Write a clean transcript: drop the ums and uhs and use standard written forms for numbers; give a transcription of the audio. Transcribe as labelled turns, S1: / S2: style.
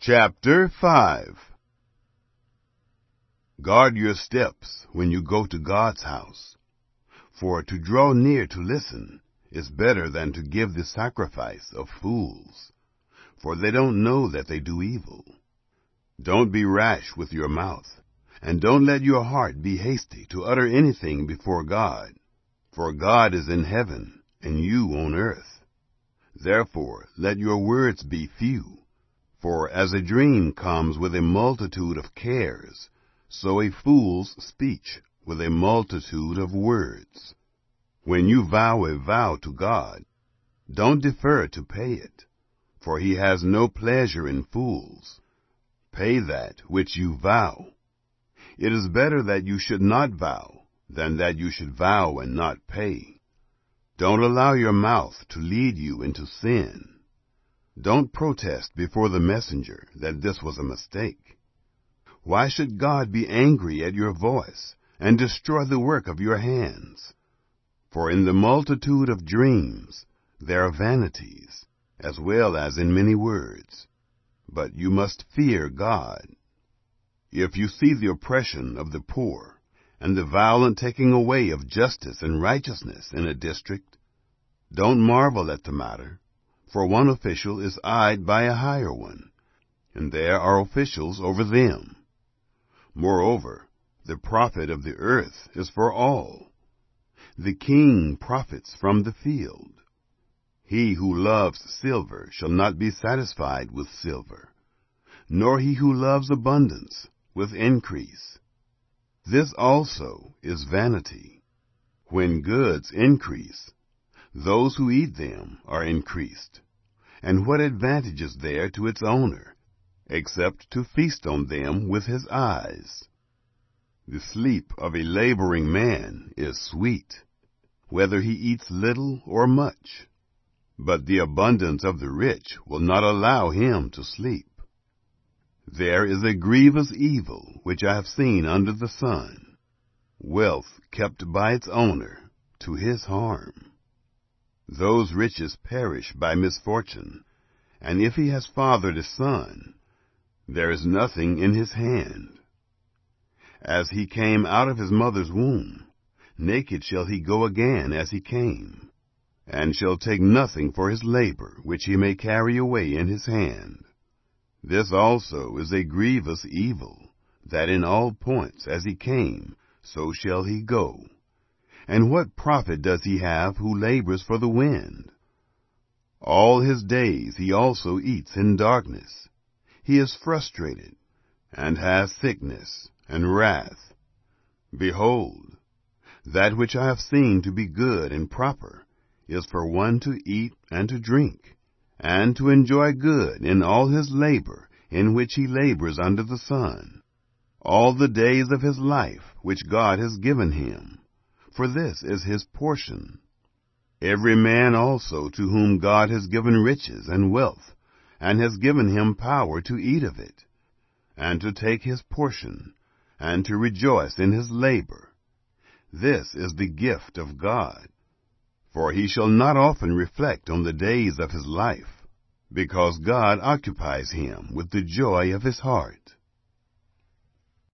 S1: Chapter 5. Guard your steps when you go to God's house, for to draw near to listen is better than to give the sacrifice of fools, for they don't know that they do evil. Don't be rash with your mouth, and don't let your heart be hasty to utter anything before God, for God is in heaven, and you on earth. Therefore let your words be few. For as a dream comes with a multitude of cares, so a fool's speech with a multitude of words. When you vow a vow to God, don't defer to pay it, for he has no pleasure in fools. Pay that which you vow. It is better that you should not vow than that you should vow and not pay. Don't allow your mouth to lead you into sin. Don't protest before the messenger that this was a mistake. Why should God be angry at your voice and destroy the work of your hands? For in the multitude of dreams there are vanities, as well as in many words. But you must fear God. If you see the oppression of the poor, and the violent taking away of justice and righteousness in a district, don't marvel at the matter. For one official is eyed by a higher one, and there are officials over them. Moreover, the profit of the earth is for all. The king profits from the field. He who loves silver shall not be satisfied with silver, nor he who loves abundance with increase. This also is vanity. When goods increase, those who eat them are increased. And what advantage is there to its owner, except to feast on them with his eyes? The sleep of a laboring man is sweet, whether he eats little or much. But the abundance of the rich will not allow him to sleep. There is a grievous evil which I have seen under the sun, wealth kept by its owner to his harm. Those riches perish by misfortune, and if he has fathered a son, there is nothing in his hand. As he came out of his mother's womb, naked shall he go again as he came, and shall take nothing for his labor which he may carry away in his hand. This also is a grievous evil, that in all points as he came, so shall he go. And what profit does he have who labors for the wind? All his days he also eats in darkness. He is frustrated, and has sickness and wrath. Behold, that which I have seen to be good and proper is for one to eat and to drink, and to enjoy good in all his labor in which he labors under the sun, all the days of his life which God has given him. For this is his portion. Every man also to whom God has given riches and wealth, and has given him power to eat of it, and to take his portion, and to rejoice in his labor. This is the gift of God. For he shall not often reflect on the days of his life, because God occupies him with the joy of his heart.